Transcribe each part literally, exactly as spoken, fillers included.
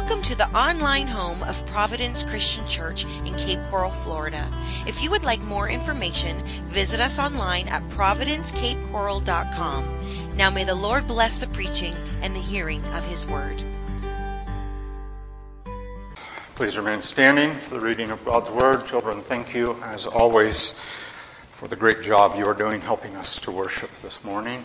Welcome to the online home of Providence Christian Church in Cape Coral, Florida. If you would like more information, visit us online at providence cape coral dot com. Now may the Lord bless the preaching and the hearing of His Word. Please remain standing for the reading of God's Word. Children, thank you, as always, for the great job you are doing helping us to worship this morning.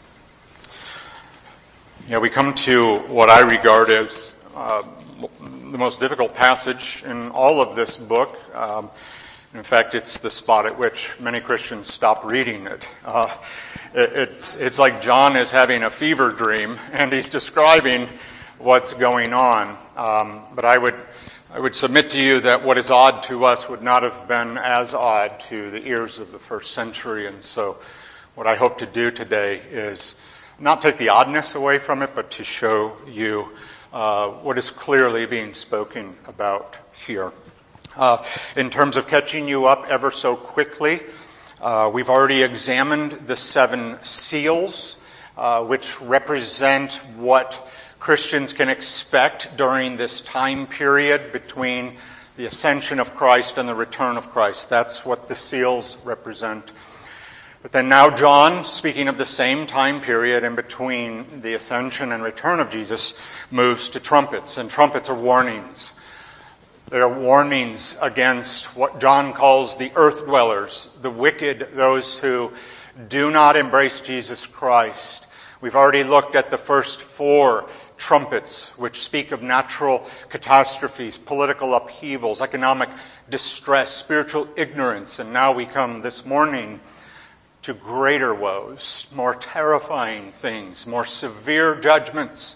Yeah, we come to what I regard as uh, the most difficult passage in all of this book. Um, in fact, it's the spot at which many Christians stop reading it. Uh, it it's, it's like John is having a fever dream, and he's describing what's going on. Um, but I would I would submit to you that what is odd to us would not have been as odd to the ears of the first century. And so what I hope to do today is not take the oddness away from it, but to show you uh, what is clearly being spoken about here. Uh, in terms of catching you up ever so quickly, uh, we've already examined the seven seals, uh, which represent what Christians can expect during this time period between the ascension of Christ and the return of Christ. That's what the seals represent. But then now John, speaking of the same time period in between the ascension and return of Jesus, moves to trumpets. And trumpets are warnings. They are warnings against what John calls the earth dwellers, the wicked, those who do not embrace Jesus Christ. We've already looked at the first four trumpets, which speak of natural catastrophes, political upheavals, economic distress, spiritual ignorance. And now we come this morning to greater woes, more terrifying things, more severe judgments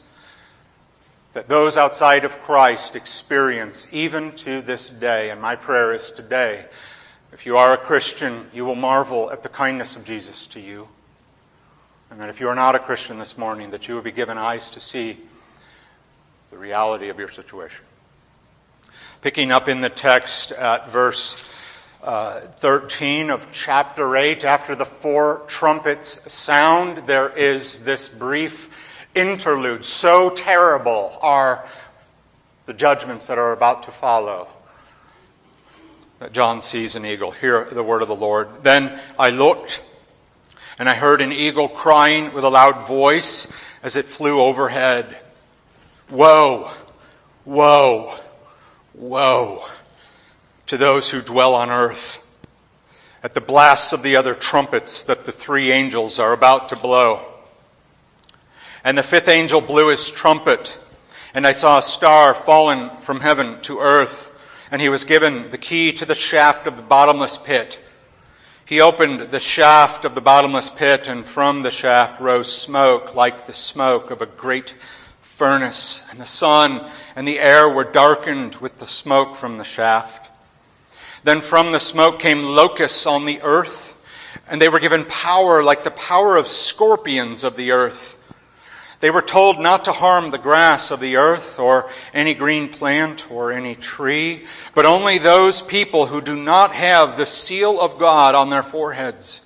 that those outside of Christ experience even to this day. And my prayer is today, if you are a Christian, you will marvel at the kindness of Jesus to you. And that if you are not a Christian this morning, that you will be given eyes to see the reality of your situation. Picking up in the text at verse uh, thirteen of chapter eight, after the four trumpets sound, there is this brief interlude. So terrible are the judgments that are about to follow that John sees an eagle. Hear the word of the Lord. Then I looked, and I heard an eagle crying with a loud voice as it flew overhead. Woe, woe, woe to those who dwell on earth at the blasts of the other trumpets that the three angels are about to blow. And the fifth angel blew his trumpet, and I saw a star fallen from heaven to earth, and he was given the key to the shaft of the bottomless pit. He opened the shaft of the bottomless pit, and from the shaft rose smoke like the smoke of a great furnace, and the sun and the air were darkened with the smoke from the shaft. Then from the smoke came locusts on the earth, and they were given power like the power of scorpions of the earth. They were told not to harm the grass of the earth, or any green plant, or any tree, but only those people who do not have the seal of God on their foreheads.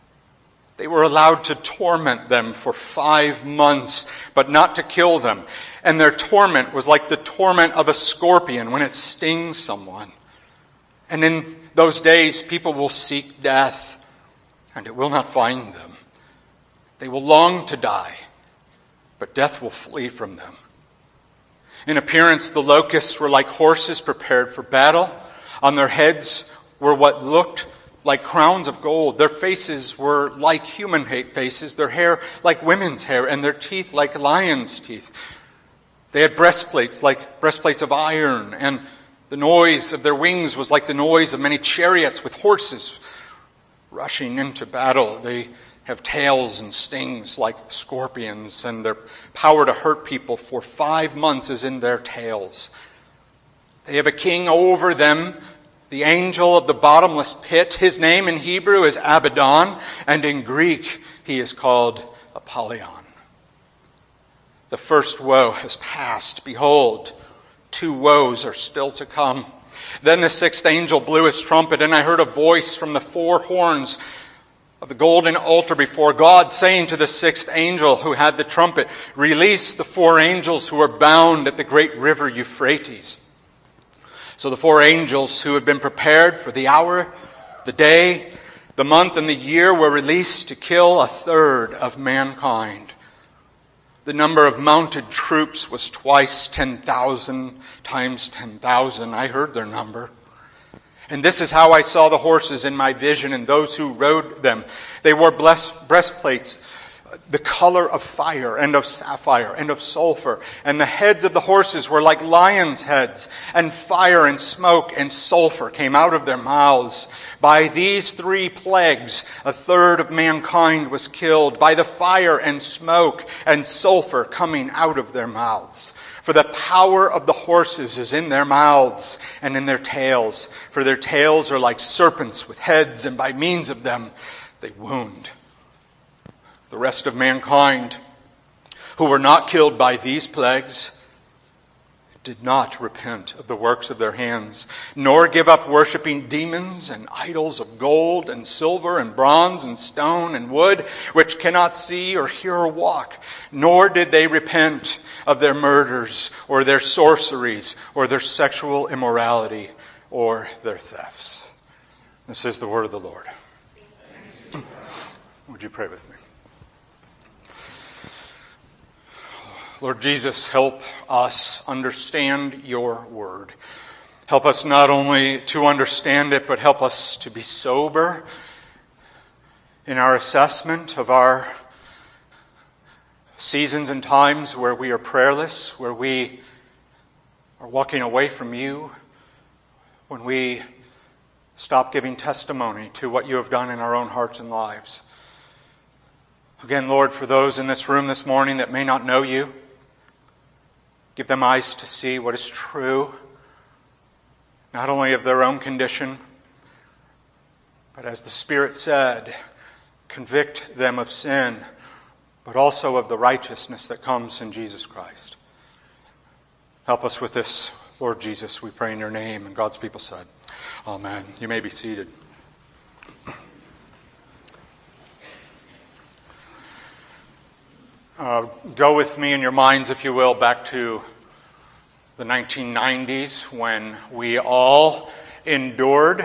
They were allowed to torment them for five months, but not to kill them. And their torment was like the torment of a scorpion when it stings someone. And in those days, people will seek death, and it will not find them. They will long to die, but death will flee from them. In appearance, the locusts were like horses prepared for battle. On their heads were what looked like crowns of gold. Their faces were like human faces, their hair like women's hair, and their teeth like lions' teeth. They had breastplates like breastplates of iron, and the noise of their wings was like the noise of many chariots with horses rushing into battle. They have tails and stings like scorpions, and their power to hurt people for five months is in their tails. They have a king over them, the angel of the bottomless pit. His name in Hebrew is Abaddon, and in Greek he is called Apollyon. The first woe has passed. Behold, two woes are still to come. Then the sixth angel blew his trumpet, and I heard a voice from the four horns of the golden altar before God, saying to the sixth angel who had the trumpet, "Release the four angels who are bound at the great river Euphrates." So the four angels who had been prepared for the hour, the day, the month, and the year were released to kill a third of mankind. The number of mounted troops was twice ten thousand times ten thousand. I heard their number. And this is how I saw the horses in my vision and those who rode them. They wore breastplates, the color of fire and of sapphire and of sulfur. And the heads of the horses were like lions' heads. And fire and smoke and sulfur came out of their mouths. By these three plagues, a third of mankind was killed, by the fire and smoke and sulfur coming out of their mouths. For the power of the horses is in their mouths and in their tails. For their tails are like serpents with heads, and by means of them they wound. The rest of mankind, who were not killed by these plagues, did not repent of the works of their hands, nor give up worshiping demons and idols of gold and silver and bronze and stone and wood, which cannot see or hear or walk. Nor did they repent of their murders or their sorceries or their sexual immorality or their thefts. This is the word of the Lord. Would you pray with me? Lord Jesus, help us understand your word. Help us not only to understand it, but help us to be sober in our assessment of our seasons and times where we are prayerless, where we are walking away from you, when we stop giving testimony to what you have done in our own hearts and lives. Again, Lord, for those in this room this morning that may not know you, give them eyes to see what is true, not only of their own condition, but as the Spirit said, convict them of sin, but also of the righteousness that comes in Jesus Christ. Help us with this, Lord Jesus, we pray in your name. And God's people said, amen. You may be seated. Uh, go with me in your minds, if you will, back to the nineteen nineties when we all endured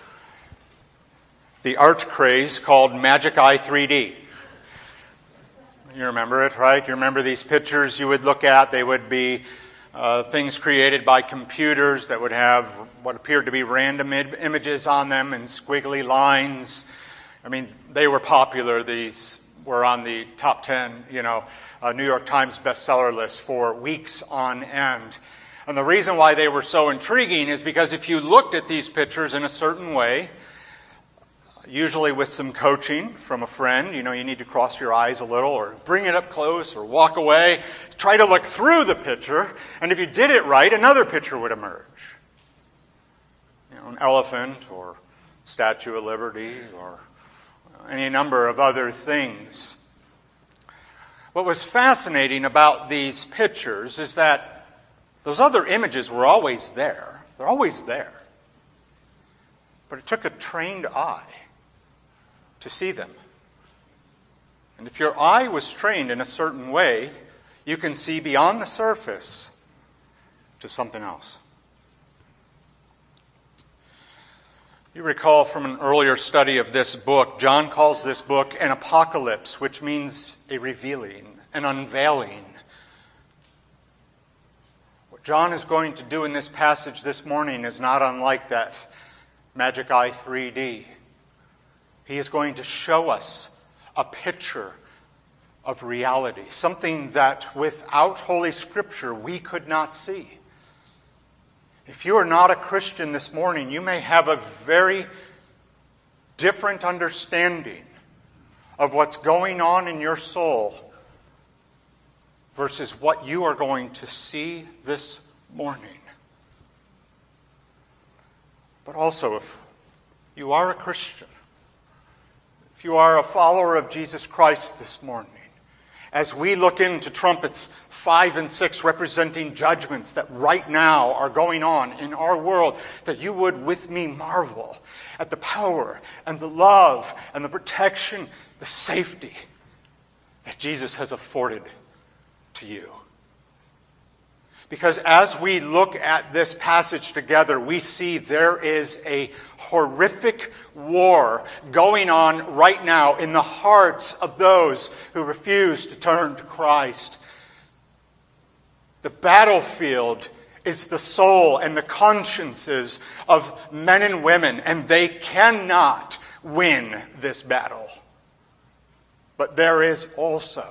the art craze called Magic Eye three D. You remember it, right? You remember these pictures you would look at. They would be uh, things created by computers that would have what appeared to be random id- images on them and squiggly lines. I mean, they were popular. These were on the top ten, you know, uh, New York Times bestseller list for weeks on end. And the reason why they were so intriguing is because if you looked at these pictures in a certain way, usually with some coaching from a friend, you know, you need to cross your eyes a little or bring it up close or walk away, try to look through the picture, and if you did it right, another picture would emerge. You know, an elephant or Statue of Liberty or any number of other things. What was fascinating about these pictures is that those other images were always there. They're always there. But it took a trained eye to see them. And if your eye was trained in a certain way, you can see beyond the surface to something else. You recall from an earlier study of this book, John calls this book an apocalypse, which means a revealing, an unveiling. What John is going to do in this passage this morning is not unlike that Magic Eye three D. He is going to show us a picture of reality, something that without Holy Scripture we could not see. If you are not a Christian this morning, you may have a very different understanding of what's going on in your soul versus what you are going to see this morning. But also, if you are a Christian, if you are a follower of Jesus Christ this morning, as we look into trumpets five and six representing judgments that right now are going on in our world, that you would with me marvel at the power and the love and the protection, the safety that Jesus has afforded to you. Because as we look at this passage together, we see there is a horrific war going on right now in the hearts of those who refuse to turn to Christ. The battlefield is the soul and the consciences of men and women, and they cannot win this battle. But there is also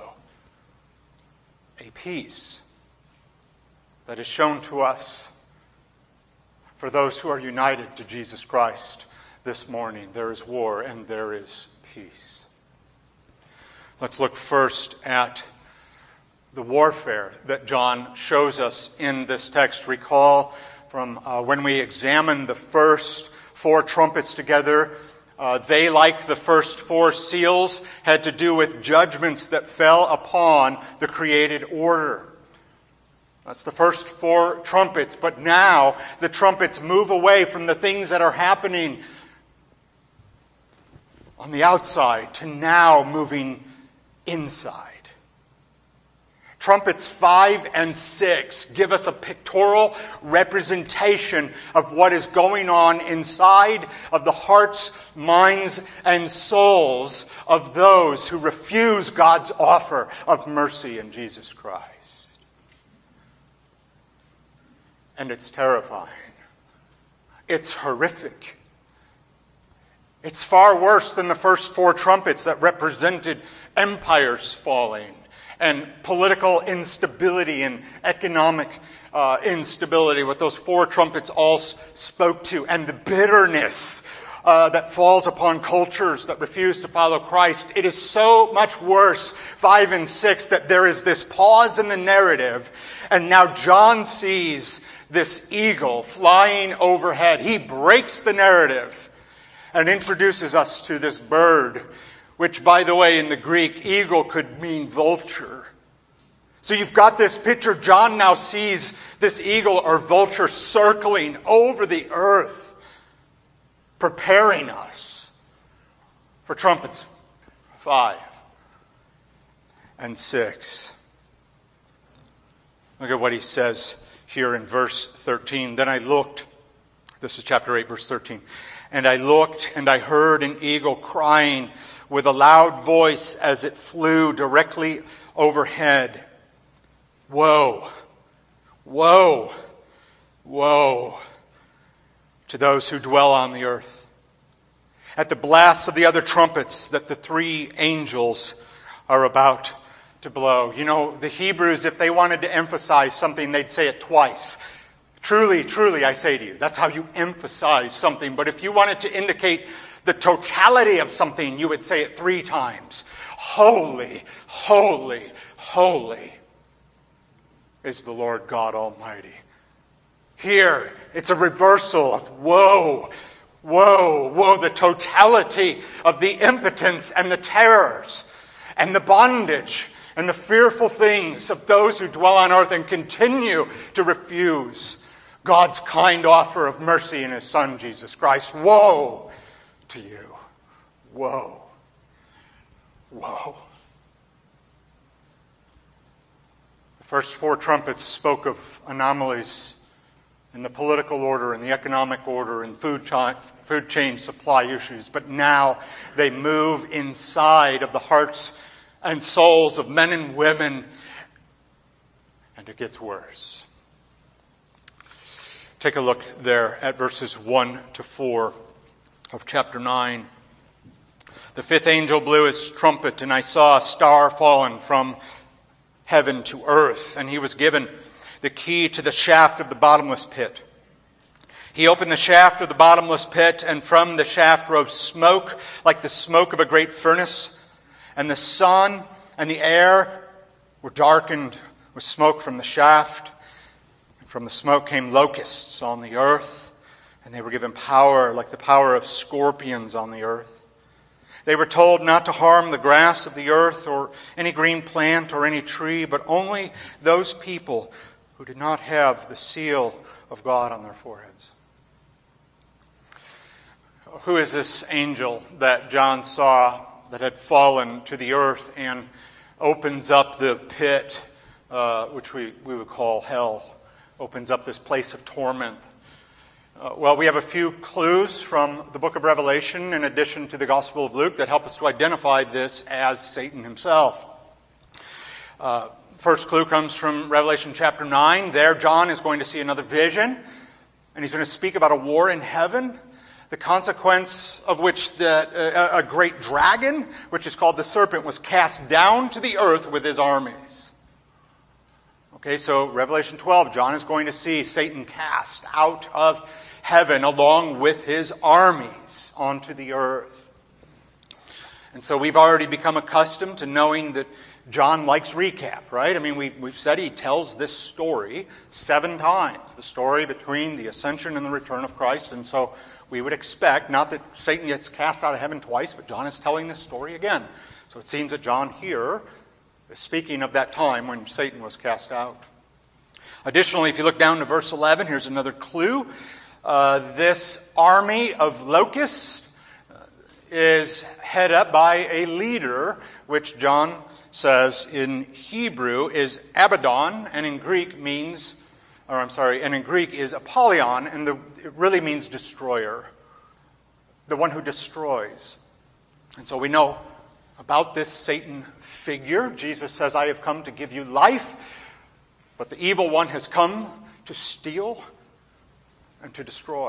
a peace that is shown to us for those who are united to Jesus Christ this morning. There is war and there is peace. Let's look first at the warfare that John shows us in this text. Recall from uh, when we examined the first four trumpets together, uh, they, like the first four seals, had to do with judgments that fell upon the created order. That's the first four trumpets, but now the trumpets move away from the things that are happening on the outside to now moving inside. Trumpets five and six give us a pictorial representation of what is going on inside of the hearts, minds, and souls of those who refuse God's offer of mercy in Jesus Christ. And it's terrifying. It's horrific. It's far worse than the first four trumpets that represented empires falling and political instability and economic uh, instability, what those four trumpets all spoke to, and the bitterness uh, that falls upon cultures that refuse to follow Christ. It is so much worse, five and six, that there is this pause in the narrative, and now John sees this eagle flying overhead. He breaks the narrative and introduces us to this bird, which, by the way, in the Greek, eagle could mean vulture. So you've got this picture. John now sees this eagle or vulture circling over the earth, preparing us for trumpets five and six. Look at what he says here in verse thirteen. Then I looked, this is chapter eight, verse thirteen. And I looked, and I heard an eagle crying with a loud voice as it flew directly overhead. Woe, woe, woe to those who dwell on the earth, at the blasts of the other trumpets that the three angels are about to blow. You know, the Hebrews, if they wanted to emphasize something, they'd say it twice. Truly, truly, I say to you. That's how you emphasize something. But if you wanted to indicate the totality of something, you would say it three times. Holy, holy, holy is the Lord God Almighty. Here, it's a reversal of woe, woe, woe, the totality of the impotence and the terrors and the bondage and the fearful things of those who dwell on earth and continue to refuse God's kind offer of mercy in His Son, Jesus Christ. Woe to you. Woe. Woe. The first four trumpets spoke of anomalies in the political order, in the economic order, in food chain, food chain supply issues. But now they move inside of the hearts and souls of men and women, and it gets worse. Take a look there at verses one to four of chapter nine. The fifth angel blew his trumpet, and I saw a star fallen from heaven to earth, and he was given the key to the shaft of the bottomless pit. He opened the shaft of the bottomless pit, and from the shaft rose smoke like the smoke of a great furnace, and the sun and the air were darkened with smoke from the shaft. From the smoke came locusts on the earth, and they were given power like the power of scorpions on the earth. They were told not to harm the grass of the earth or any green plant or any tree, but only those people who did not have the seal of God on their foreheads. Who is this angel that John saw that had fallen to the earth and opens up the pit, uh, which we, we would call hell, opens up this place of torment? Uh, well, we have a few clues from the book of Revelation in addition to the Gospel of Luke that help us to identify this as Satan himself. Uh, first clue comes from Revelation chapter nine. There, John is going to see another vision, and he's going to speak about a war in heaven, the consequence of which the, uh, a great dragon, which is called the serpent, was cast down to the earth with his armies. Okay, so Revelation twelve, John is going to see Satan cast out of heaven along with his armies onto the earth. And so we've already become accustomed to knowing that John likes recap, right? I mean, we, we've said he tells this story seven times, the story between the ascension and the return of Christ. And so we would expect, not that Satan gets cast out of heaven twice, but John is telling this story again. So it seems that John here is speaking of that time when Satan was cast out. Additionally, if you look down to verse eleven, here's another clue. Uh, this army of locusts is head up by a leader, which John says in Hebrew is Abaddon, and in Greek means, or I'm sorry, and in Greek is Apollyon, and the, it really means destroyer, the one who destroys. And so we know about this Satan figure. Jesus says, I have come to give you life, but the evil one has come to steal and to destroy.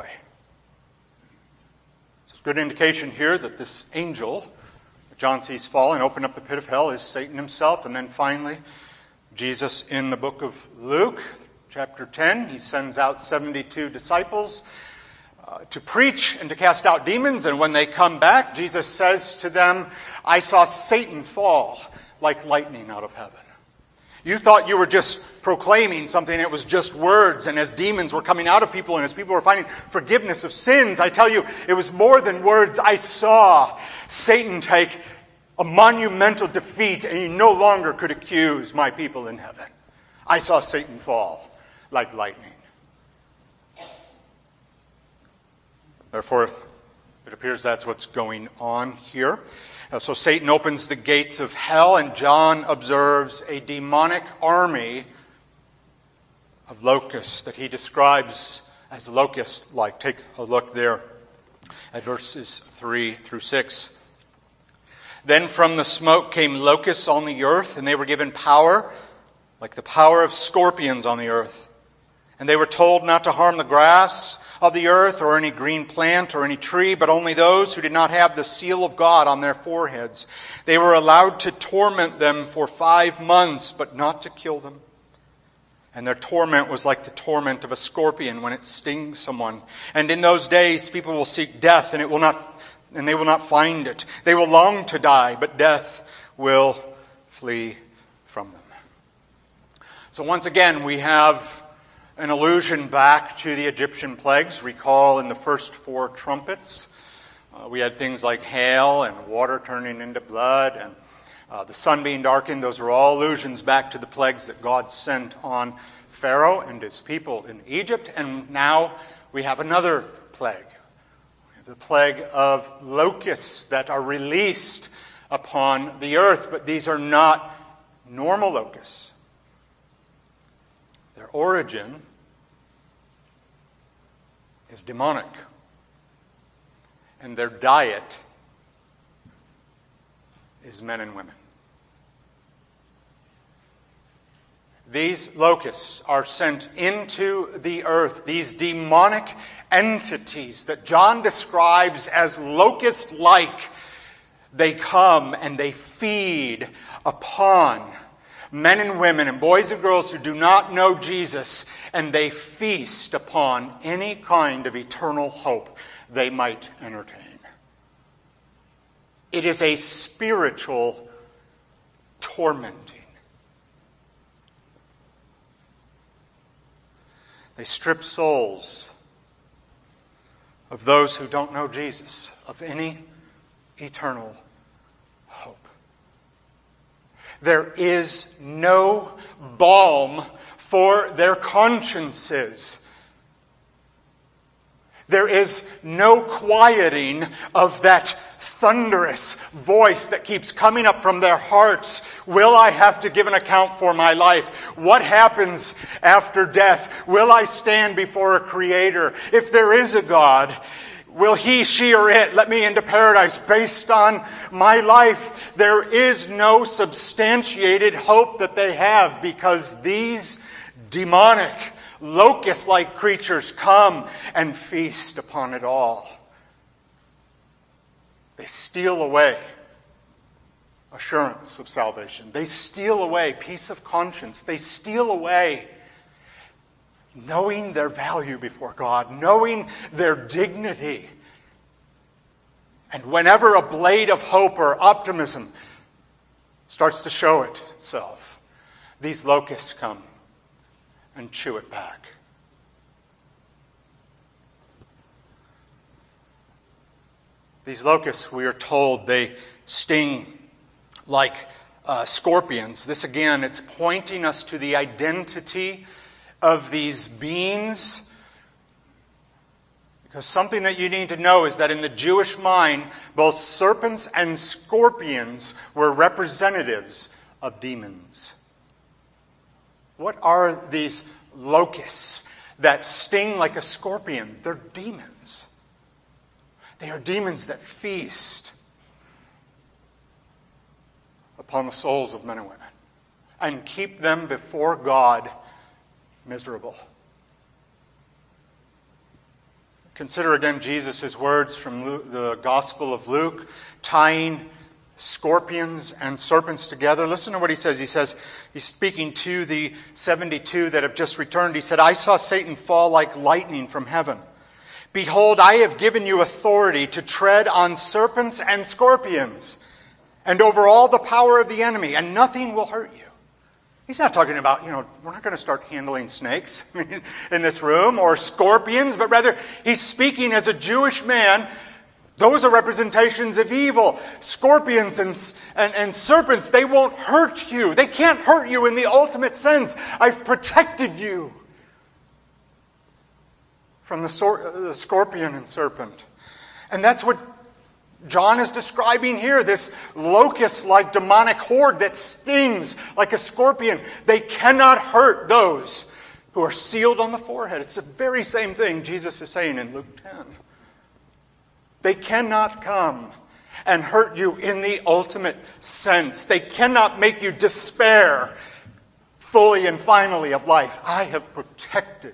It's a good indication here that this angel that John sees fall and open up the pit of hell is Satan himself. And then finally, Jesus in the book of Luke, chapter ten, he sends out seventy-two disciples uh, to preach and to cast out demons. And when they come back, Jesus says to them, I saw Satan fall like lightning out of heaven. You thought you were just proclaiming something, it was just words, and as demons were coming out of people and as people were finding forgiveness of sins, I tell you, it was more than words. I saw Satan take a monumental defeat, and he no longer could accuse my people in heaven. I saw Satan fall like lightning. Therefore, it appears that's what's going on here. Uh, so Satan opens the gates of hell, and John observes a demonic army of locusts that he describes as locust-like. Take a look there at verses three through six. Then from the smoke came locusts on the earth, and they were given power, like the power of scorpions on the earth. And they were told not to harm the grass of the earth or any green plant or any tree, but only those who did not have the seal of God on their foreheads. They were allowed to torment them for five months, but not to kill them. And their torment was like the torment of a scorpion when it stings someone. And in those days people will seek death, and it will not, and they will not find it. They will long to die, but death will flee from them. So once again, we have an allusion back to the Egyptian plagues. Recall in the first four trumpets, uh, we had things like hail and water turning into blood and uh, the sun being darkened. Those are all allusions back to the plagues that God sent on Pharaoh and his people in Egypt. And now we have another plague. We have the plague of locusts that are released upon the earth. But these are not normal locusts. Their origin is demonic, and their diet is men and women. These locusts are sent into the earth, these demonic entities that John describes as locust-like. They come and they feed upon men and women and boys and girls who do not know Jesus, and they feast upon any kind of eternal hope they might entertain. It is a spiritual tormenting. They strip souls of those who don't know Jesus of any eternal there is no balm for their consciences. There is no quieting of that thunderous voice that keeps coming up from their hearts. Will I have to give an account for my life? What happens after death? Will I stand before a Creator? If there is a God, will He, she, or it let me into paradise based on my life? There is no substantiated hope that they have, because these demonic, locust-like creatures come and feast upon it all. They steal away assurance of salvation. They steal away peace of conscience. They steal away knowing their value before God, knowing their dignity. And whenever a blade of hope or optimism starts to show itself, these locusts come and chew it back. These locusts, we are told, they sting like uh, scorpions. This again, it's pointing us to the identity of these beings. Because something that you need to know is that in the Jewish mind, both serpents and scorpions were representatives of demons. What are these locusts that sting like a scorpion? They're demons. They are demons that feast upon the souls of men and women and keep them before God miserable. Consider again Jesus' words from Luke, the Gospel of Luke, tying scorpions and serpents together. Listen to what he says. He says, he's speaking to the seventy-two that have just returned. He said, I saw Satan fall like lightning from heaven. Behold, I have given you authority to tread on serpents and scorpions and over all the power of the enemy, and nothing will hurt you. He's not talking about, you know, we're not going to start handling snakes in this room or scorpions, but rather he's speaking as a Jewish man. Those are representations of evil. Scorpions and, and, and serpents, they won't hurt you. They can't hurt you in the ultimate sense. I've protected you from the, sor- the scorpion and serpent. And that's what John is describing here, this locust-like demonic horde that stings like a scorpion. They cannot hurt those who are sealed on the forehead. It's the very same thing Jesus is saying in Luke ten. They cannot come and hurt you in the ultimate sense. They cannot make you despair fully and finally of life. I have protected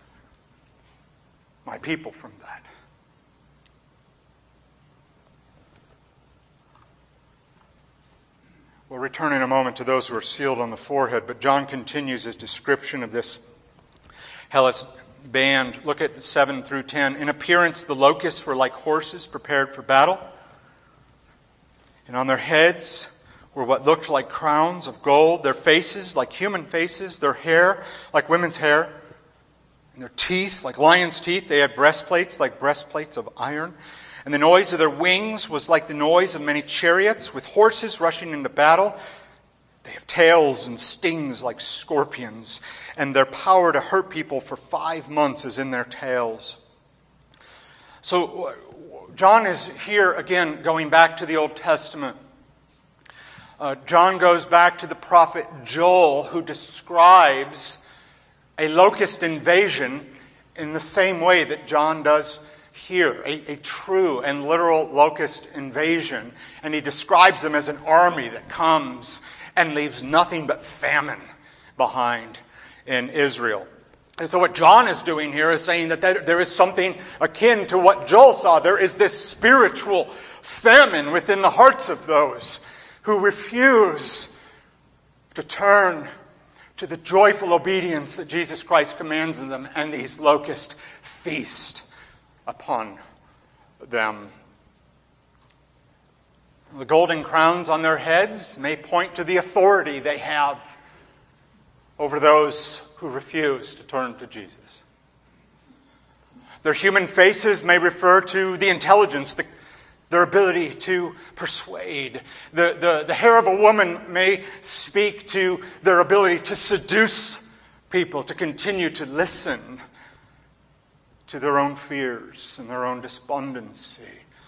my people from that. We'll return in a moment to those who are sealed on the forehead, but John continues his description of this hellish band. Look at seven through ten. In appearance, the locusts were like horses prepared for battle, and on their heads were what looked like crowns of gold, their faces like human faces, their hair like women's hair, and their teeth like lions' teeth. They had breastplates like breastplates of iron. And the noise of their wings was like the noise of many chariots with horses rushing into battle. They have tails and stings like scorpions, and their power to hurt people for five months is in their tails. So John is here again going back to the Old Testament. Uh, John goes back to the prophet Joel, who describes a locust invasion in the same way that John does here, a, a true and literal locust invasion. And he describes them as an army that comes and leaves nothing but famine behind in Israel. And so what John is doing here is saying that there is something akin to what Joel saw. There is this spiritual famine within the hearts of those who refuse to turn to the joyful obedience that Jesus Christ commands of them, and these locusts feast upon them. The golden crowns on their heads may point to the authority they have over those who refuse to turn to Jesus. Their human faces may refer to the intelligence, the their ability to persuade. The, the, the hair of a woman may speak to their ability to seduce people to continue to listen to their own fears and their own despondency.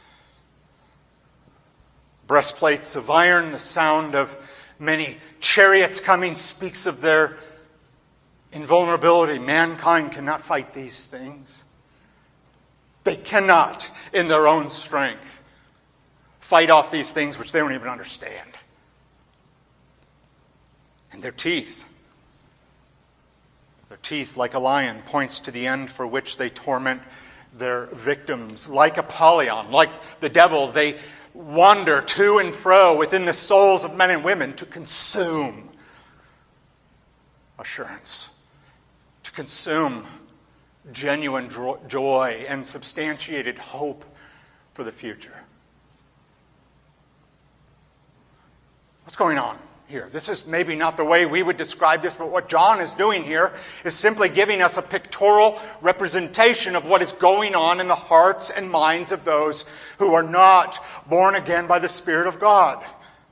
Breastplates of iron, the sound of many chariots coming speaks of their invulnerability. Mankind cannot fight these things. They cannot, in their own strength, fight off these things which they don't even understand. And their teeth, their teeth, like a lion, points to the end for which they torment their victims. Like Apollyon, like the devil, they wander to and fro within the souls of men and women to consume assurance, to consume genuine joy and substantiated hope for the future. What's going on here? This is maybe not the way we would describe this, but what John is doing here is simply giving us a pictorial representation of what is going on in the hearts and minds of those who are not born again by the Spirit of God.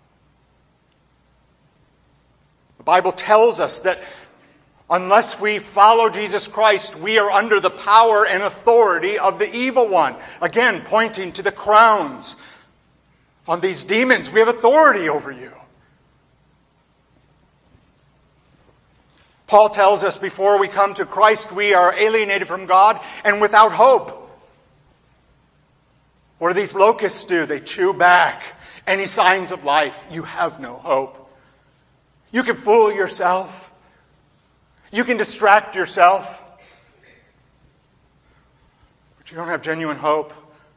The Bible tells us that unless we follow Jesus Christ, we are under the power and authority of the evil one. Again, pointing to the crowns on these demons. We have authority over you. Paul tells us before we come to Christ, we are alienated from God and without hope. What do these locusts do? They chew back any signs of life. You have no hope. You can fool yourself. You can distract yourself. But you don't have genuine hope.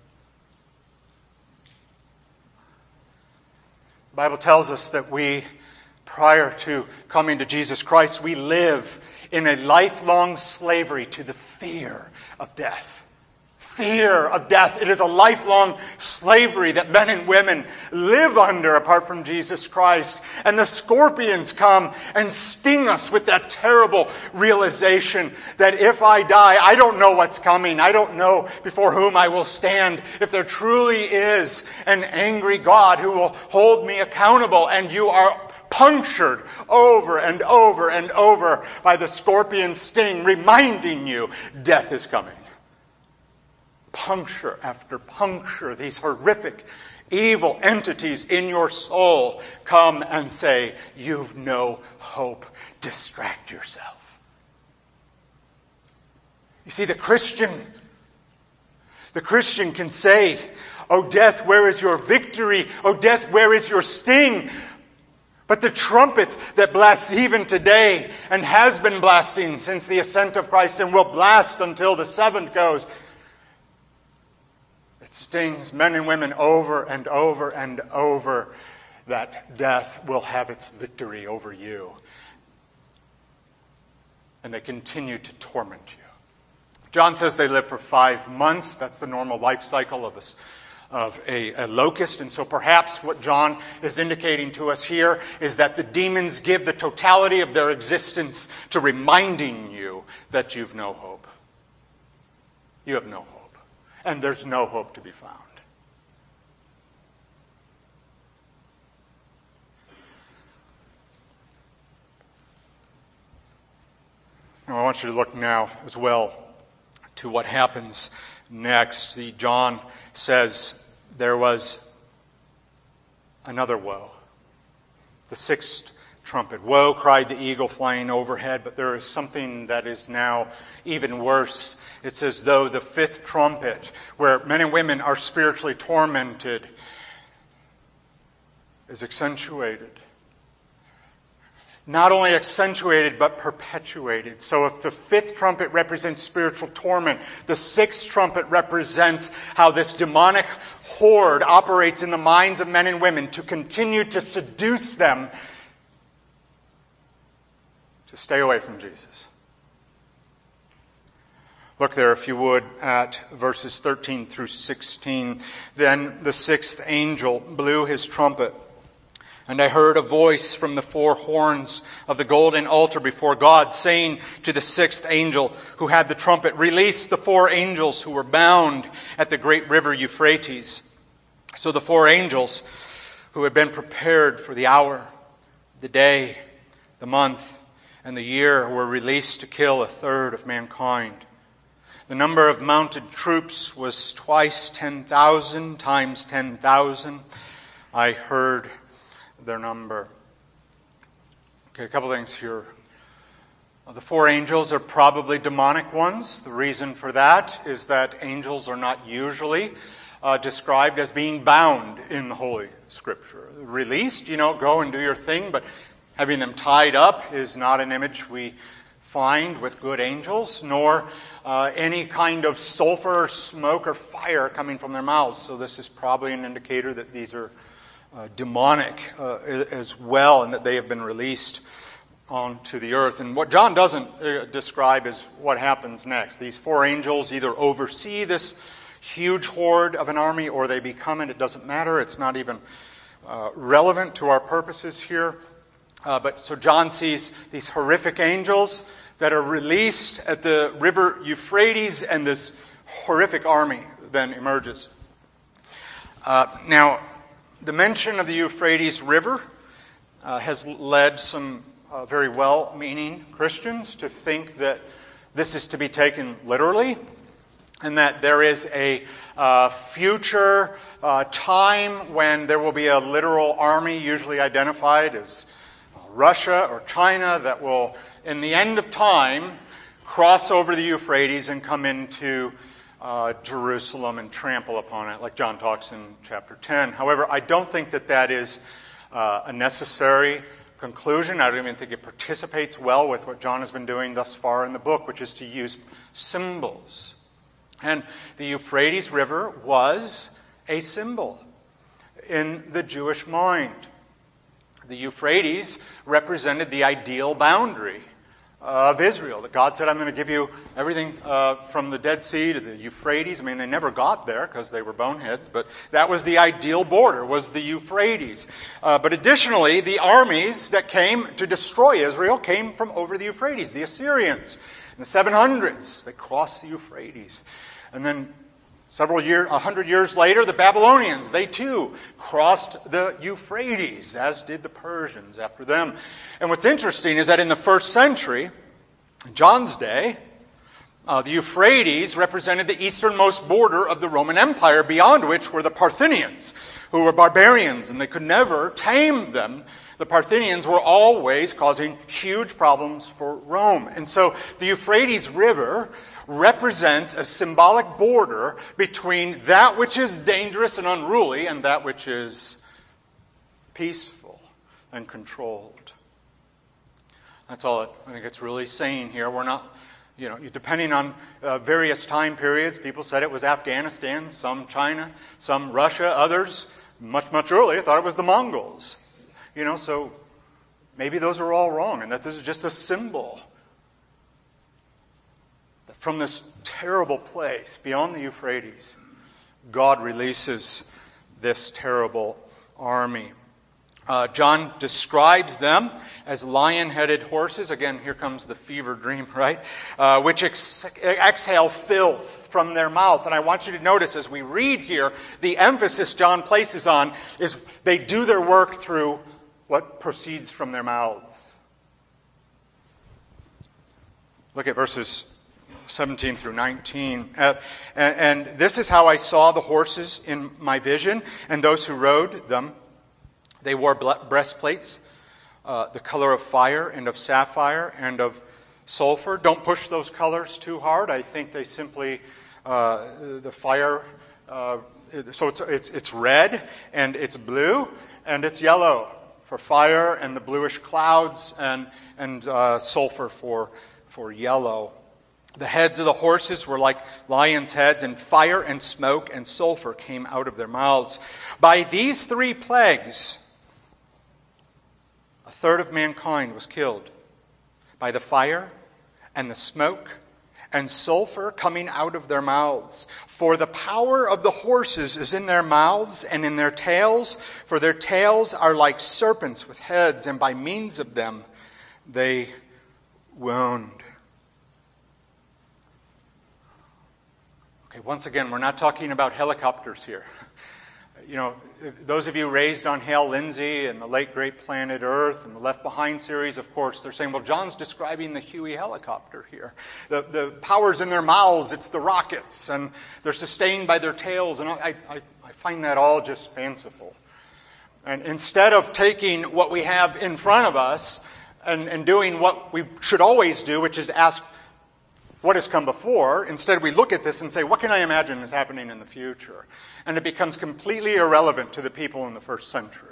The Bible tells us that we, prior to coming to Jesus Christ, we live in a lifelong slavery to the fear of death. Fear of death. It is a lifelong slavery that men and women live under apart from Jesus Christ. And the scorpions come and sting us with that terrible realization that if I die, I don't know what's coming. I don't know before whom I will stand. If there truly is an angry God who will hold me accountable, and you are punctured over and over and over by the scorpion sting, reminding you death is coming. Puncture after puncture, these horrific, evil entities in your soul come and say, you've no hope. Distract yourself. You see, the Christian, the Christian can say, "O death, where is your victory? O death, where is your sting?" But the trumpet that blasts even today, and has been blasting since the ascent of Christ, and will blast until the seventh goes, it stings men and women over and over and over that death will have its victory over you. And they continue to torment you. John says they live for five months. That's the normal life cycle of a, of a, a locust. And so perhaps what John is indicating to us here is that the demons give the totality of their existence to reminding you that you've no hope. You have no hope. And there's no hope to be found. Now, I want you to look now as well to what happens next. See, John says there was another woe. The sixth trumpet. Woe, cried the eagle flying overhead, but there is something that is now even worse. It's as though the fifth trumpet, where men and women are spiritually tormented, is accentuated. Not only accentuated, but perpetuated. So if the fifth trumpet represents spiritual torment, the sixth trumpet represents how this demonic horde operates in the minds of men and women to continue to seduce them to stay away from Jesus. Look there, if you would, at verses thirteen through sixteen. Then the sixth angel blew his trumpet, and I heard a voice from the four horns of the golden altar before God, saying to the sixth angel who had the trumpet, "Release the four angels who were bound at the great river Euphrates." So the four angels who had been prepared for the hour, the day, the month, and the year were released to kill a third of mankind. The number of mounted troops was twice ten thousand times ten thousand. I heard their number. Okay, a couple things here. The four angels are probably demonic ones. The reason for that is that angels are not usually uh, described as being bound in the Holy Scripture. Released, you know, go and do your thing, but having them tied up is not an image we find with good angels, nor uh, any kind of sulfur, or smoke, or fire coming from their mouths. So this is probably an indicator that these are uh, demonic uh, as well, and that they have been released onto the earth. And what John doesn't uh, describe is what happens next. These four angels either oversee this huge horde of an army, or they become it. It doesn't matter. It's not even uh, relevant to our purposes here. Uh, but so John sees these horrific angels that are released at the river Euphrates, and this horrific army then emerges. Uh, now, the mention of the Euphrates River uh, has led some uh, very well-meaning Christians to think that this is to be taken literally, and that there is a uh, future uh, time when there will be a literal army, usually identified as Russia or China, that will, in the end of time, cross over the Euphrates and come into uh, Jerusalem and trample upon it, like John talks in chapter ten. However, I don't think that that is uh, a necessary conclusion. I don't even think it participates well with what John has been doing thus far in the book, which is to use symbols. And the Euphrates River was a symbol in the Jewish mind. The Euphrates represented the ideal boundary of Israel. That God said, I'm going to give you everything uh, from the Dead Sea to the Euphrates. I mean, they never got there because they were boneheads, but that was the ideal border, was the Euphrates. Uh, but additionally, the armies that came to destroy Israel came from over the Euphrates. The Assyrians in the seven hundreds, they crossed the Euphrates. And then several years, a hundred years later, the Babylonians, they too crossed the Euphrates, as did the Persians after them. And what's interesting is that in the first century, John's day, uh, the Euphrates represented the easternmost border of the Roman Empire, beyond which were the Parthians, who were barbarians, and they could never tame them. The Parthians were always causing huge problems for Rome. And so the Euphrates River represents a symbolic border between that which is dangerous and unruly and that which is peaceful and controlled. That's all it, I think it's really saying here. We're not, you know, depending on uh, various time periods, people said it was Afghanistan, some China, some Russia, others much, much earlier thought it was the Mongols. You know, so maybe those are all wrong, and that this is just a symbol that from this terrible place beyond the Euphrates, God releases this terrible army. Uh, John describes them as lion-headed horses. Again, here comes the fever dream, right? Uh, which ex- exhale filth from their mouth. And I want you to notice as we read here, the emphasis John places on is they do their work through what proceeds from their mouths. Look at verses seventeen through nineteen. Uh, and, and this is how I saw the horses in my vision, and those who rode them. They wore breastplates, uh, the color of fire and of sapphire and of sulfur. Don't push those colors too hard. I think they simply, uh, the fire, uh, so it's, it's, it's red and it's blue and it's yellow for fire, and the bluish clouds, and, and uh, sulfur for, for yellow. The heads of the horses were like lions' heads, and fire and smoke and sulfur came out of their mouths. By these three plagues, a third of mankind was killed by the fire and the smoke and sulfur coming out of their mouths. For the power of the horses is in their mouths and in their tails, for their tails are like serpents with heads, and by means of them they wound. Okay, once again, we're not talking about helicopters here. you know, those of you raised on Hal Lindsey and the late great Planet Earth and the Left Behind series, of course, they're saying, well, John's describing the Huey helicopter here. The, the power's in their mouths, it's the rockets, and they're sustained by their tails. And I, I, I find that all just fanciful. And instead of taking what we have in front of us and, and doing what we should always do, which is to ask what has come before, instead we look at this and say, what can I imagine is happening in the future? And it becomes completely irrelevant to the people in the first century.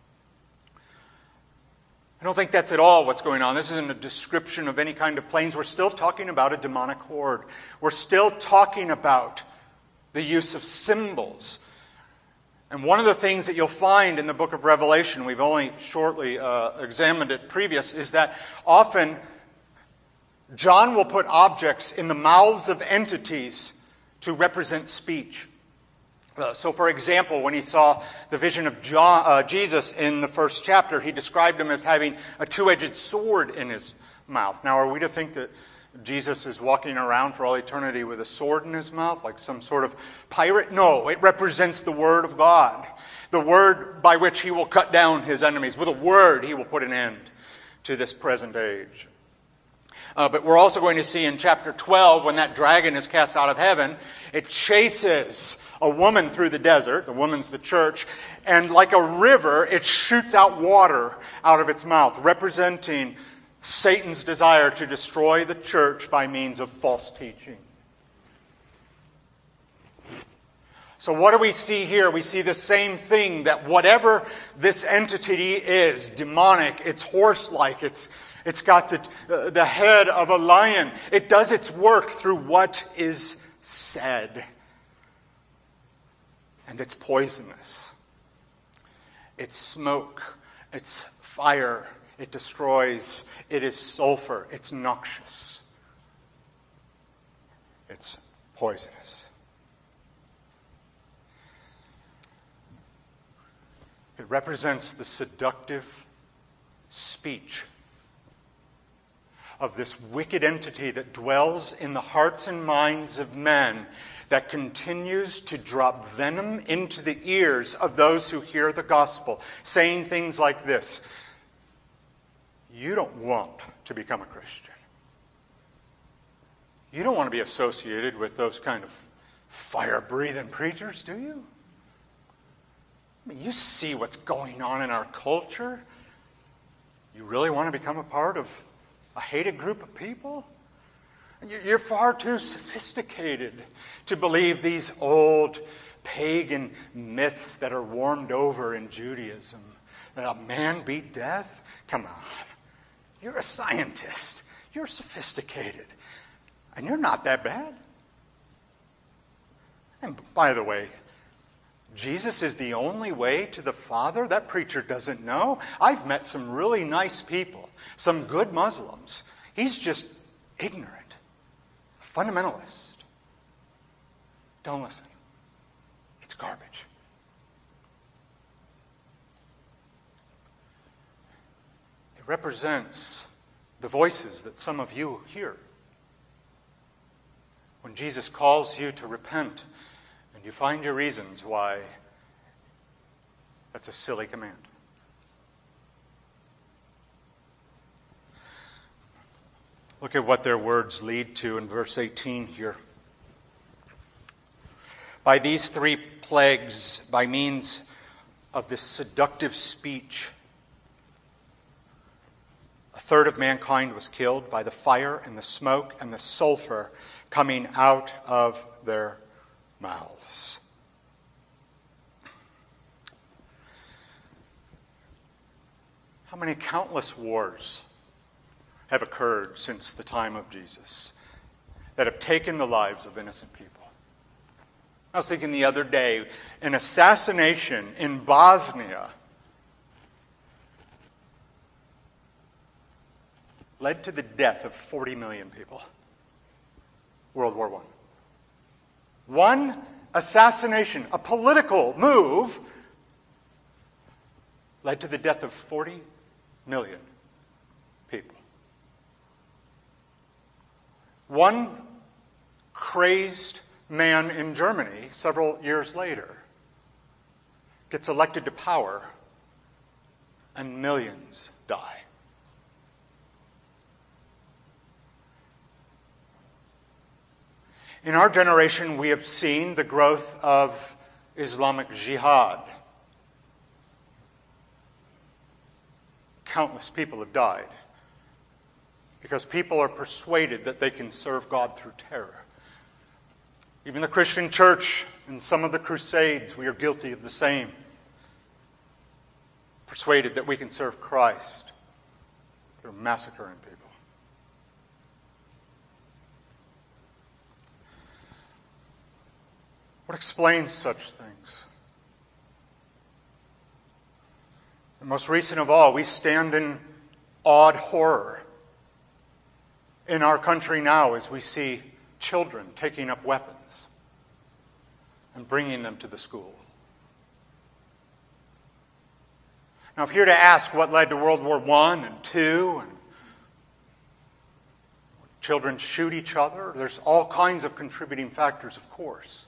I don't think that's at all what's going on. This isn't a description of any kind of planes. We're still talking about a demonic horde. We're still talking about the use of symbols. And one of the things that you'll find in the book of Revelation, we've only shortly uh, examined it previous, is that often John will put objects in the mouths of entities to represent speech. Uh, so, for example, when he saw the vision of John, uh, Jesus in the first chapter, he described him as having a two-edged sword in his mouth. Now, are we to think that Jesus is walking around for all eternity with a sword in his mouth, like some sort of pirate? No, it represents the Word of God, the Word by which he will cut down his enemies. With a word, he will put an end to this present age. Uh, but we're also going to see in chapter twelve, when that dragon is cast out of heaven, it chases a woman through the desert. The woman's the church. And like a river, it shoots out water out of its mouth, representing Satan's desire to destroy the church by means of false teaching. So what do we see here? We see the same thing, that whatever this entity is, demonic, it's horse-like, it's It's got the, uh, the head of a lion. It does its work through what is said. And it's poisonous. It's smoke. It's fire. It destroys. It is sulfur. It's noxious. It's poisonous. It represents the seductive speech of this wicked entity that dwells in the hearts and minds of men, that continues to drop venom into the ears of those who hear the gospel, saying things like this: you don't want to become a Christian. You don't want to be associated with those kind of fire-breathing preachers, do you? I mean, you see what's going on in our culture. You really want to become a part of a hated group of people? You're far too sophisticated to believe these old pagan myths that are warmed over in Judaism. That a man beat death? Come on. You're a scientist. You're sophisticated. And you're not that bad. And by the way, Jesus is the only way to the Father? That preacher doesn't know. I've met some really nice people, some good Muslims. He's just ignorant, a fundamentalist. Don't listen. It's garbage. It represents the voices that some of you hear when Jesus calls you to repent. And you find your reasons why that's a silly command. Look at what their words lead to in verse eighteen here. By these three plagues, by means of this seductive speech, a third of mankind was killed by the fire and the smoke and the sulfur coming out of their mouths. How many countless wars have occurred since the time of Jesus that have taken the lives of innocent people? I was thinking the other day, an assassination in Bosnia led to the death of forty million people. World War One. One assassination, a political move, led to the death of forty million people. One crazed man in Germany several years later gets elected to power and millions die. In our generation, we have seen the growth of Islamic Jihad. Countless people have died because people are persuaded that they can serve God through terror. Even the Christian church in some of the crusades, we are guilty of the same. Persuaded that we can serve Christ through massacring people. What explains such things? The most recent of all, we stand in awed horror in our country now as we see children taking up weapons and bringing them to the school. Now, if you're to ask what led to World War One and Two, and children shoot each other, there's all kinds of contributing factors, of course.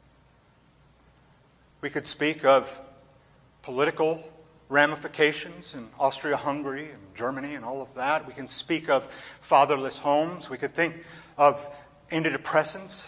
We could speak of political ramifications in Austria-Hungary and Germany and all of that. We can speak of fatherless homes. We could think of antidepressants.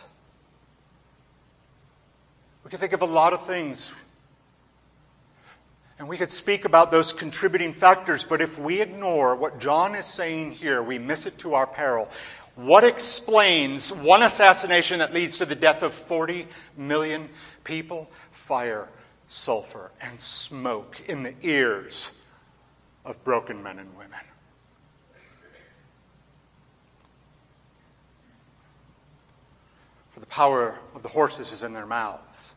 We could think of a lot of things. And we could speak about those contributing factors, but if we ignore what John is saying here, we miss it to our peril. What explains one assassination that leads to the death of forty million people? Fire, sulfur, and smoke in the ears of broken men and women. For the power of the horses is in their mouths.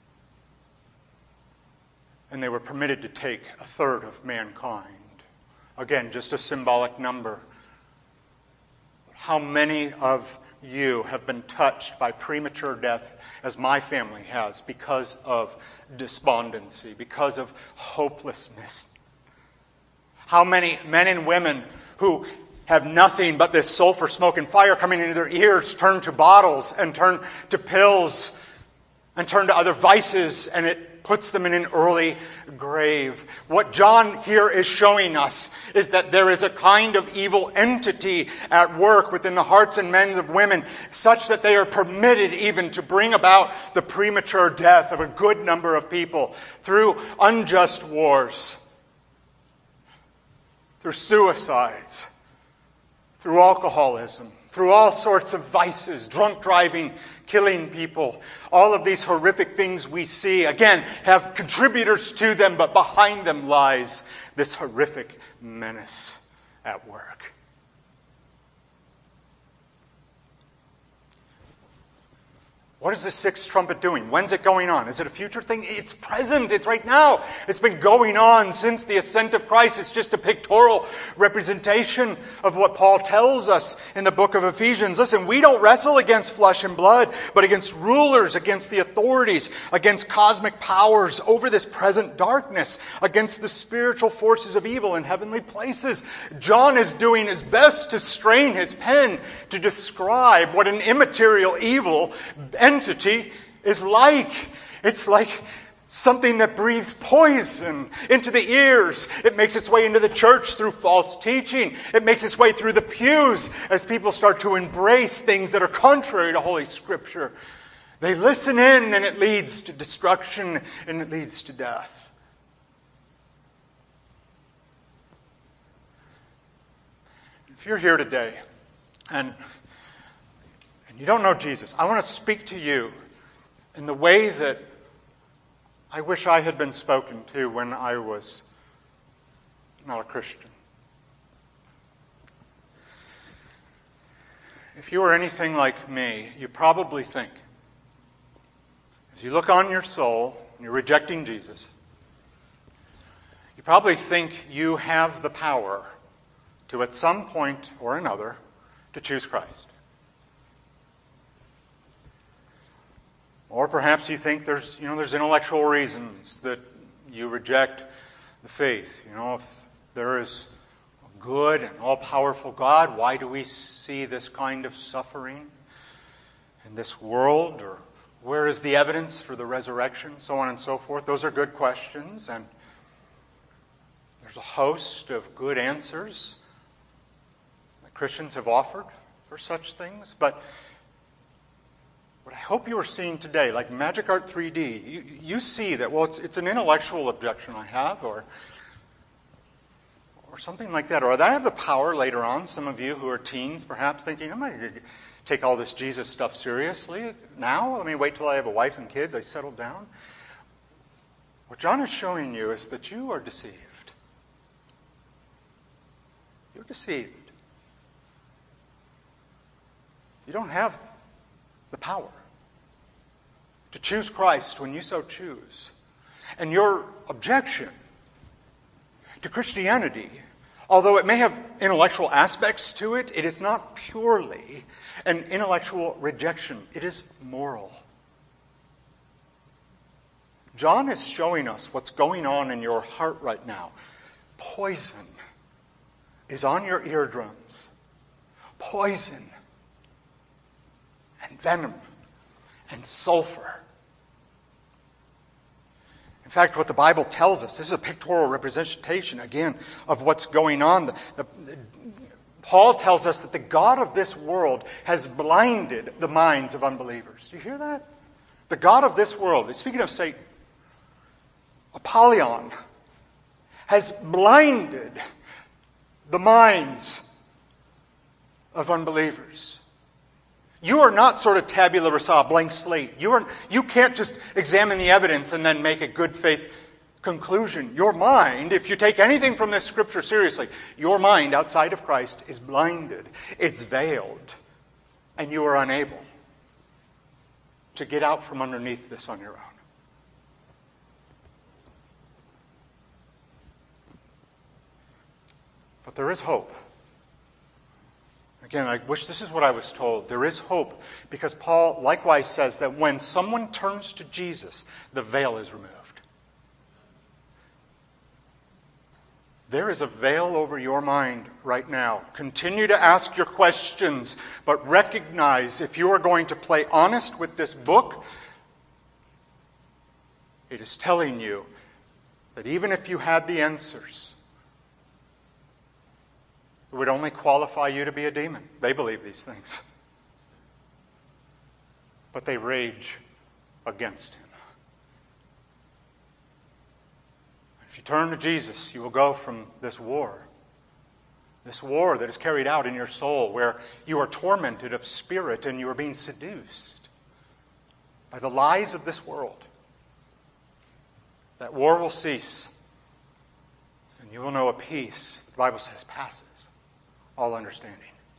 And they were permitted to take a third of mankind. Again, just a symbolic number. How many of you have been touched by premature death, as my family has, because of despondency, because of hopelessness? How many men and women who have nothing but this sulfur, smoke, and fire coming into their ears turn to bottles and turn to pills and turn to other vices, and it puts them in an early grave. What John here is showing us is that there is a kind of evil entity at work within the hearts and minds of women, such that they are permitted even to bring about the premature death of a good number of people through unjust wars, through suicides, through alcoholism, through all sorts of vices, drunk driving, killing people. All of these horrific things we see, again, have contributors to them, but behind them lies this horrific menace at work. What is the sixth trumpet doing? When's it going on? Is it a future thing? It's present. It's right now. It's been going on since the ascent of Christ. It's just a pictorial representation of what Paul tells us in the book of Ephesians. Listen, we don't wrestle against flesh and blood, but against rulers, against the authorities, against cosmic powers over this present darkness, against the spiritual forces of evil in heavenly places. John is doing his best to strain his pen to describe what an immaterial evil entity is like. It's like something that breathes poison into the ears. It makes its way into the church through false teaching. It makes its way through the pews as people start to embrace things that are contrary to Holy Scripture. They listen in, and it leads to destruction, and it leads to death. If you're here today and you don't know Jesus, I want to speak to you in the way that I wish I had been spoken to when I was not a Christian. If you are anything like me, you probably think, as you look on your soul and you're rejecting Jesus, you probably think you have the power to, at some point or another, to choose Christ. Or perhaps you think there's, you know, there's intellectual reasons that you reject the faith. You know, if there is a good and all-powerful God, why do we see this kind of suffering in this world? Or Where is the evidence for the resurrection? So on and so forth. Those are good questions, and there's a host of good answers that Christians have offered for such things. But what I hope you are seeing today, like Magic Art three D, you, you see that, well, it's, it's an intellectual objection I have, or or something like that. Or that I have the power later on, some of you who are teens perhaps thinking, I'm not going to take all this Jesus stuff seriously now. Let me wait till I have a wife and kids, I settle down. What John is showing you is that you are deceived. You're deceived. You don't have the power to choose Christ when you so choose. And your objection to Christianity, although it may have intellectual aspects to it, it is not purely an intellectual rejection. It is moral. John is showing us what's going on in your heart right now. Poison is on your eardrums. Poison and venom and sulfur. In fact, what the Bible tells us, this is a pictorial representation, again, of what's going on. The, the, the, Paul tells us that the God of this world has blinded the minds of unbelievers. Do you hear that? The God of this world, speaking of Satan, Apollyon, has blinded the minds of unbelievers. You are not sort of tabula rasa, blank slate. You are, you can't just examine the evidence and then make a good faith conclusion. Your mind, if you take anything from this scripture seriously, your mind outside of Christ is blinded. It's veiled. And you are unable to get out from underneath this on your own. But there is hope. Again, I wish this is what I was told. There is hope because Paul likewise says that when someone turns to Jesus, the veil is removed. There is a veil over your mind right now. Continue to ask your questions, but recognize if you are going to play honest with this book, it is telling you that even if you had the answers, it would only qualify you to be a demon. They believe these things. But they rage against him. If you turn to Jesus, you will go from this war, this war that is carried out in your soul, where you are tormented of spirit and you are being seduced by the lies of this world. That war will cease, and you will know a peace that the Bible says passes all understanding.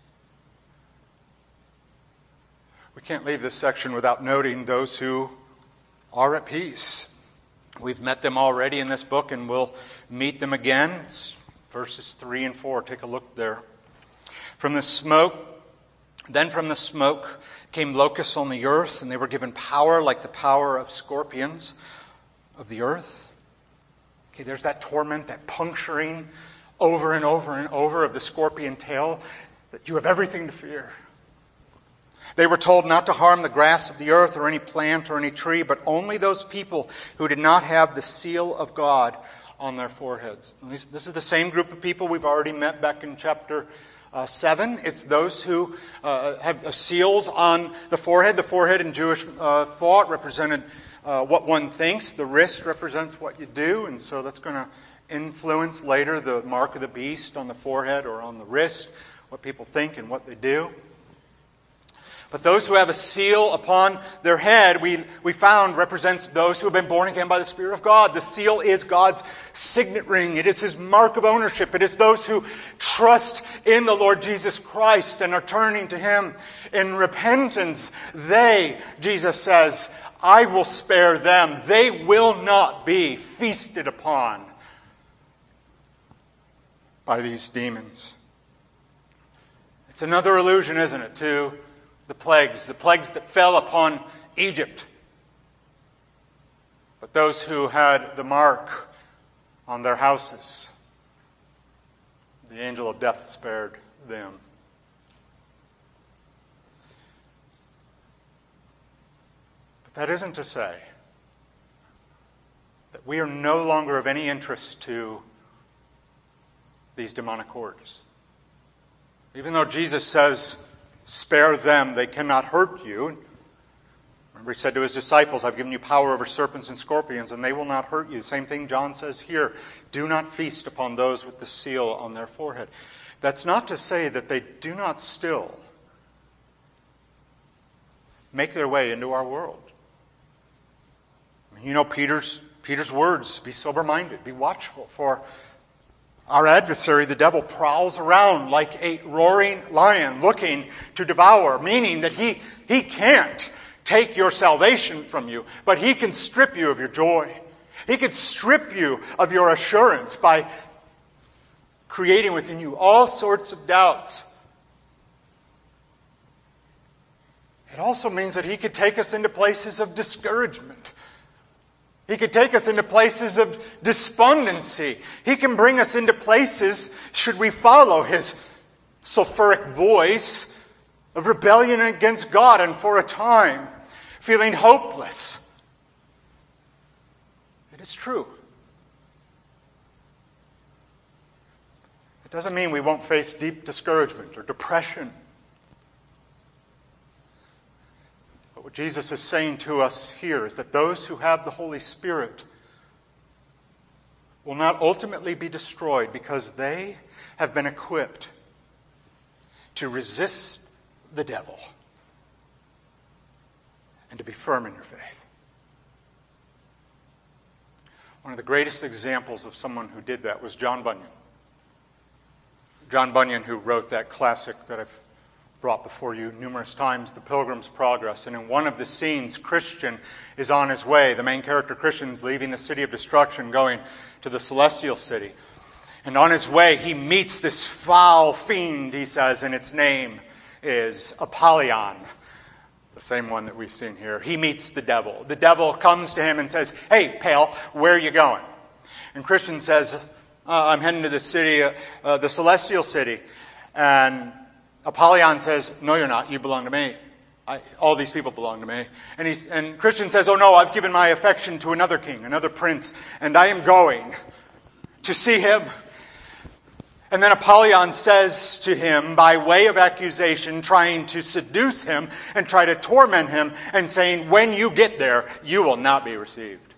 We can't leave this section without noting those who are at peace. We've met them already in this book, and we'll meet them again. It's verses three and four. Take a look there. From the smoke, then from the smoke came locusts on the earth, and they were given power like the power of scorpions of the earth. Okay, there's that torment, that puncturing over and over and over of the scorpion tail, that you have everything to fear. They were told not to harm the grass of the earth or any plant or any tree, but only those people who did not have the seal of God on their foreheads. This is the same group of people we've already met back in chapter uh, seven. It's those who uh, have uh, seals on the forehead. The forehead in Jewish uh, thought represented uh, what one thinks. The wrist represents what you do, and so that's going to influence later the mark of the beast on the forehead or on the wrist, what people think and what they do. But those who have a seal upon their head, we, we found represents those who have been born again by the Spirit of God. The seal is God's signet ring. It is His mark of ownership. It is those who trust in the Lord Jesus Christ and are turning to Him in repentance. They, Jesus says, I will spare them. They will not be feasted upon by these demons. It's another allusion, isn't it, to the plagues, the plagues that fell upon Egypt. But those who had the mark on their houses, the angel of death spared them. That isn't to say that we are no longer of any interest to these demonic hordes. Even though Jesus says, spare them, they cannot hurt you. Remember, he said to his disciples, I've given you power over serpents and scorpions, and they will not hurt you. The same thing John says here. Do not feast upon those with the seal on their forehead. That's not to say that they do not still make their way into our world. You know Peter's, Peter's words, be sober-minded, be watchful, for our adversary, the devil, prowls around like a roaring lion looking to devour, meaning that he, he can't take your salvation from you, but he can strip you of your joy. He can strip you of your assurance by creating within you all sorts of doubts. It also means that he could take us into places of discouragement. He could take us into places of despondency. He can bring us into places, should we follow his sulfuric voice, of rebellion against God, and for a time, feeling hopeless. It is true. It doesn't mean we won't face deep discouragement or depression. But what Jesus is saying to us here is that those who have the Holy Spirit will not ultimately be destroyed because they have been equipped to resist the devil and to be firm in your faith. One of the greatest examples of someone who did that was John Bunyan. John Bunyan, who wrote that classic that I've brought before you numerous times, The Pilgrim's Progress. And in one of the scenes, Christian is on his way. The main character, Christian, is leaving the city of destruction, going to the celestial city. And on his way, he meets this foul fiend, he says, and its name is Apollyon, the same one that we've seen here. He meets the devil. The devil comes to him and says, hey, pal, where are you going? And Christian says, uh, I'm heading to the city, uh, uh, the celestial city. And Apollyon says, no, you're not. You belong to me. I, all these people belong to me. And, he's, and Christian says, oh no, I've given my affection to another king, another prince, and I am going to see him. And then Apollyon says to him, by way of accusation, trying to seduce him and try to torment him, and saying, when you get there, you will not be received.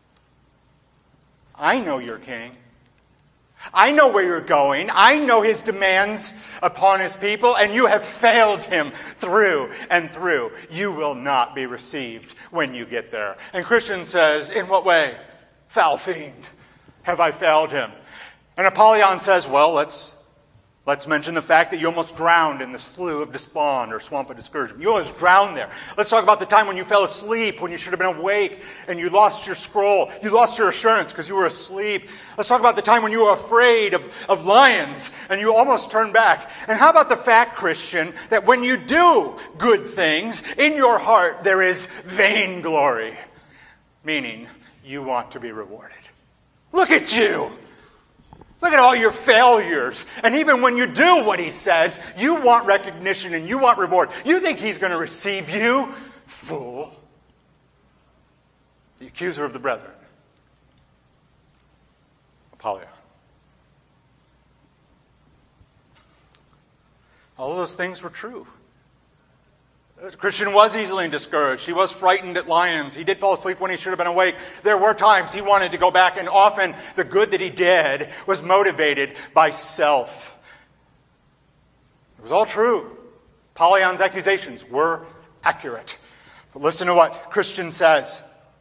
I know your king. I know where you're going. I know his demands upon his people, and you have failed him through and through. You will not be received when you get there. And Christian says, in what way? Foul fiend, have I failed him? And Apollyon says, well, let's, let's mention the fact that you almost drowned in the slough of despond or swamp of discouragement. You almost drowned there. Let's talk about the time when you fell asleep, when you should have been awake, and you lost your scroll. You lost your assurance because you were asleep. Let's talk about the time when you were afraid of, of lions, and you almost turned back. And how about the fact, Christian, that when you do good things, in your heart there is vainglory, meaning you want to be rewarded. Look at you! Look at all your failures. And even when you do what he says, you want recognition and you want reward. You think he's going to receive you? Fool. The accuser of the brethren. Apollyon. All of those things were true. Christian was easily discouraged. He was frightened at lions. He did fall asleep when he should have been awake. There were times he wanted to go back, and often the good that he did was motivated by self. It was all true. Apollyon's accusations were accurate. But listen to what Christian says.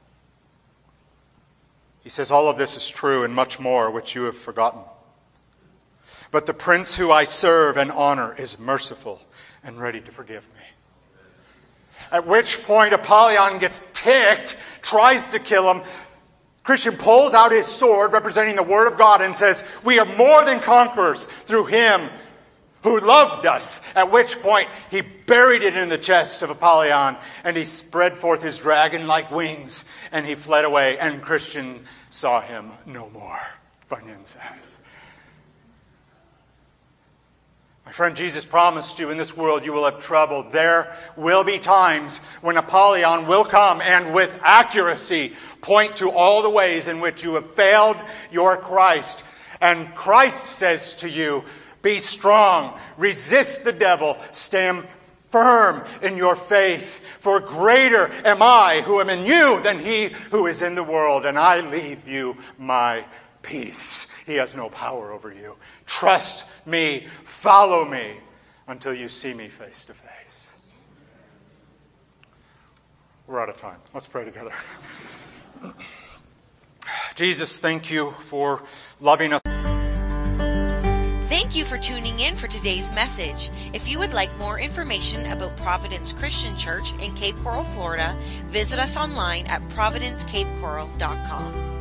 He says, all of this is true and much more, which you have forgotten. But the prince who I serve and honor is merciful and ready to forgive me. At which point Apollyon gets ticked, tries to kill him. Christian pulls out his sword representing the Word of God and says, we are more than conquerors through him who loved us. At which point he buried it in the chest of Apollyon and he spread forth his dragon-like wings and he fled away, and Christian saw him no more, Bunyan says. My friend, Jesus promised you in this world you will have trouble. There will be times when Apollyon will come and with accuracy point to all the ways in which you have failed your Christ. And Christ says to you, be strong, resist the devil, stand firm in your faith. For greater am I who am in you than he who is in the world. And I leave you my peace. He has no power over you. Trust me, follow me until you see me face to face. We're out of time. Let's pray together. Jesus, thank you for loving us. Thank you for tuning in for today's message. If you would like more information about Providence Christian Church in Cape Coral, Florida, visit us online at providence cape coral dot com.